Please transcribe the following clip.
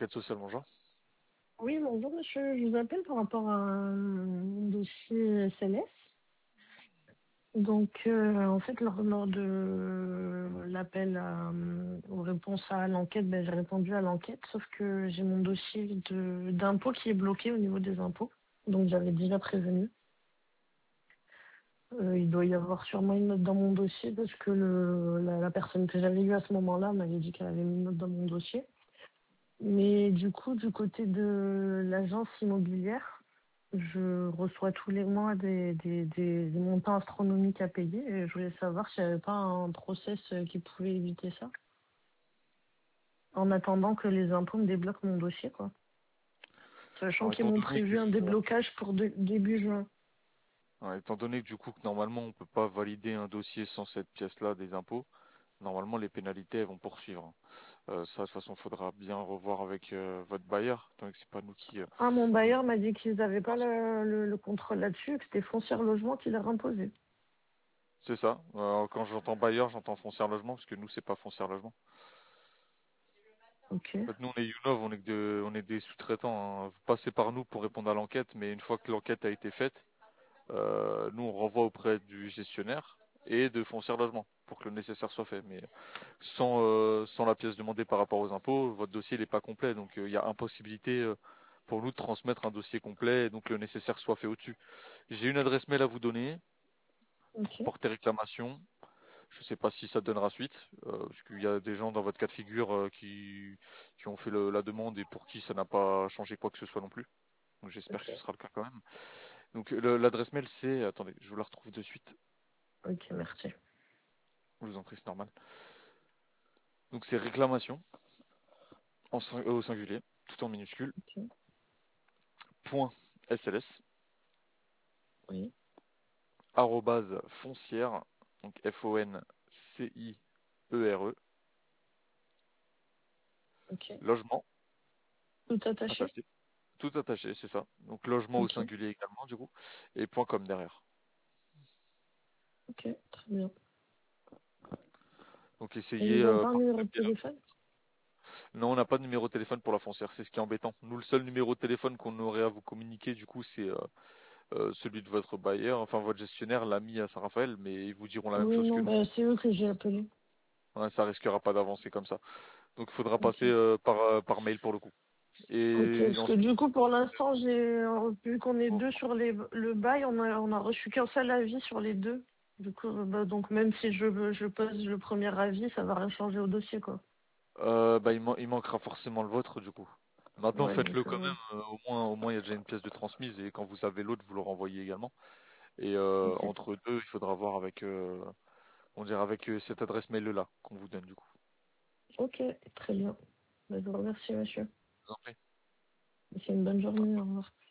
Enquête sociale, bonjour. Oui, bonjour monsieur, je vous appelle par rapport à un dossier SLS. Donc, en fait, lors de l'appel aux réponses à l'enquête, j'ai répondu à l'enquête, sauf que j'ai mon dossier d'impôt qui est bloqué au niveau des impôts. Donc, j'avais déjà prévenu. Il doit y avoir sûrement une note dans mon dossier parce que la personne que j'avais eue à ce moment-là m'avait dit qu'elle avait mis une note dans mon dossier. Mais du coup, du côté de l'agence immobilière, je reçois tous les mois des montants astronomiques à payer et je voulais savoir s'il n'y avait pas un process qui pouvait éviter ça, en attendant que les impôts me débloquent mon dossier, quoi. Sachant Alors, qu'ils étant m'ont donné que, prévu un déblocage pour début juin. étant donné que du coup que normalement on peut pas valider un dossier sans cette pièce-là des impôts, normalement les pénalités elles vont poursuivre. Ça, de toute façon, faudra bien revoir avec votre bailleur, tant que c'est pas nous qui. Ah, mon Nous- bailleur m'a dit qu'ils n'avaient pas le contrôle là-dessus, que c'était Foncière Logement qui l'a imposé. C'est ça. Quand j'entends bailleur, j'entends foncière logement, parce que nous c'est pas foncière logement. Ok, En fait, nous on est Unov, on est des sous-traitants, hein. Vous passez par nous pour répondre à l'enquête, mais une fois que l'enquête a été faite, nous on renvoie auprès du gestionnaire et de foncière logement pour que le nécessaire soit fait. Mais sans la pièce demandée par rapport aux impôts, votre dossier n'est pas complet. Donc il y a impossibilité pour nous de transmettre un dossier complet et donc le nécessaire soit fait au-dessus. J'ai une adresse mail à vous donner pour ok, porter réclamation. Je ne sais pas si ça donnera suite, parce qu'il y a des gens dans votre cas de figure qui ont fait la demande et pour qui ça n'a pas changé quoi que ce soit non plus. Donc j'espère que ce ok, sera le cas quand même. Donc l'adresse mail c'est, attendez, je vous la retrouve de suite. ok, merci. Je vous en prie, c'est normal. Donc c'est réclamation au singulier, tout en minuscule, Ok, point SLS, oui, arrobase foncière, donc FONCIERE, ok. logement, Tout attaché? attaché, tout attaché, c'est ça. Donc logement au Ok, singulier également, du coup, et point .com derrière. ok, très bien. Donc Et essayez ils n'ont pas un par numéro ce de biais-là. téléphone? Non, on n'a pas de numéro de téléphone pour la foncière, c'est ce qui est embêtant. Nous, le seul numéro de téléphone qu'on aurait à vous communiquer, du coup, c'est celui de votre bailleur, enfin votre gestionnaire l'a mis à Saint-Raphaël, mais ils vous diront la même Oui, chose que non, nous. c'est eux que j'ai appelés. Ouais, ça risquera pas d'avancer comme ça. Donc il faudra Ok. passer par mail pour le coup. Ok, Et parce que ensuite, du coup, pour l'instant, vu qu'on est deux sur le bail, on a reçu qu'un seul avis sur les deux. Du coup, donc même si je pose le premier avis, ça va rien changer au dossier, quoi. il manquera forcément le vôtre du coup. Maintenant, Ouais, faites-le donc, quand même. Au moins, il y a déjà une pièce de transmise et quand vous avez l'autre, vous le renvoyez également. Et ok. entre deux, il faudra voir avec, on dirait avec cette adresse mail-là qu'on vous donne du coup. Ok, très bien. Je vous remercie, monsieur. Je vous en prie. C'est une bonne journée. Au revoir.